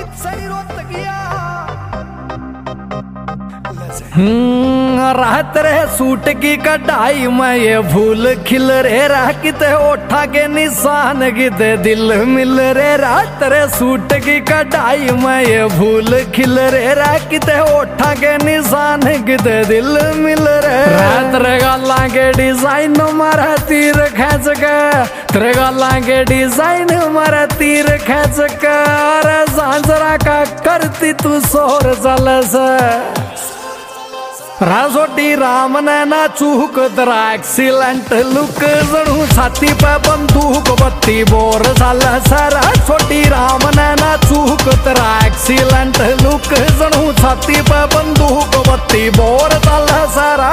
सही रोत गया राहत रहे सूट की कढ़ाई में ये फूल खिल रे रहा किते ओठा के निशान किते दिल मिल रे राहत रहे सूट की कढ़ाई में ये फूल खिल रे रहा किते ओठा के निशान किते दिल मिल रे रात रे गाला के डिजाइन मारा तीर खींच के तेरे गाला के डिजाइन मारा तीर खींच के अरे सांसरा का करती तू शोर चल से राजोटी राम ने ना चूक तेरा एक्सीलेंट लुक जड़ू छाती पे बंदूक बत्ती बोर साल सारा छोटी राम ने ना चूक तेरा एक्सीलेंट लुक जड़ू छाती पे बंदूक बत्ती बोर साल सारा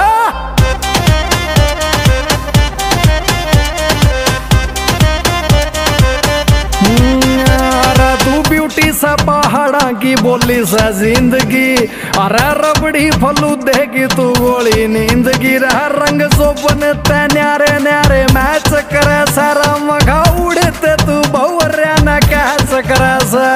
ब्यूटी सा पहाड़ा की बोली सा जिंदगी अरे रबड़ी फलू देगी तू गोली नींद की रहा रंग सोपन ते न्यारे न्यारे मैच करे सारा मघा उड़ते तू बहुरिया न कैच करे सा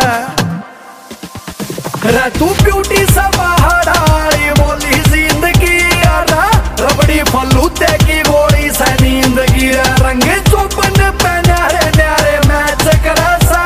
तू ब्यूटी सा पहाड़ा बोली जिंदगी अरे रबड़ी फलू देगी गोली सा नींद की रंग सोपन ते न्यारे न्यारे मैच करे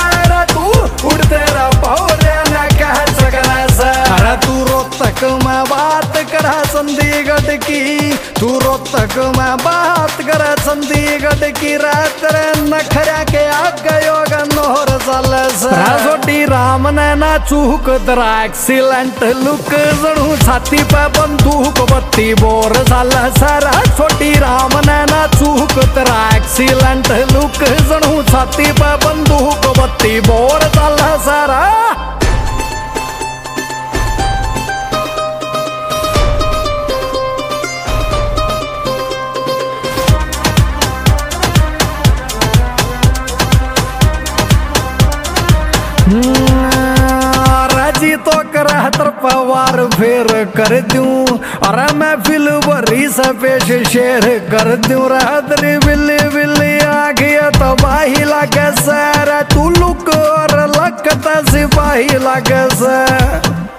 रोहतक में बात करा चंडीगढ़ की तू रोहतक में बात करा चंडीगढ़ की रात रे नखरा के आग गयो गनोर छोटी राम ने ना चूक तेरा एक्सीलेंट लुक जड़ू छाती पे बंदूक बत्ती बोर साल सारा छोटी राम ने ना चूक तेरा एक्सीलेंट लुक जड़ू छाती पे बंदूक बत्ती बोर साल सारा राजी तो करा तर पवार फेर कर दूं अरे मैं फिल भरी से पेश शेर कर दूं रात्रि बिल्ली बिल्ली आखिया तबाही लगे सर तू लुक और लगता सिपाही लगे सर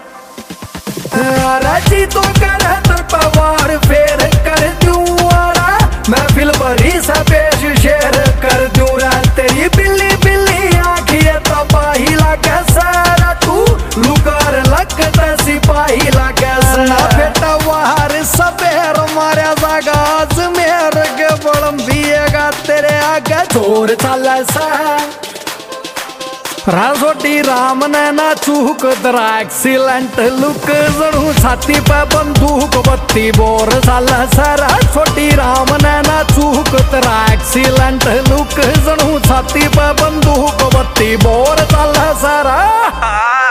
राजी तो करा तर पवार फेर कर दूं अरे मैं फिल भरी से पेश शेर कर दूं रात्रि बिल्ली बिल्ली आखिया तबाही लगे सर तू लुकर लगता सिपाही लगे सना बेटा वार सबेर मारा जागाज मेर के बड़म दिएगा तेरे आगे छोर चल सा राजोटी राम ने ना चूक तेरा एक्सीलेंट लुक जड़ू छाती पे बंदूक बत्ती बोर साल सारा छोटी राम ने ना चूक तेरा एक्सीलेंट लुक जड़ू छाती पे बंदूक बत्ती बोर साल सारा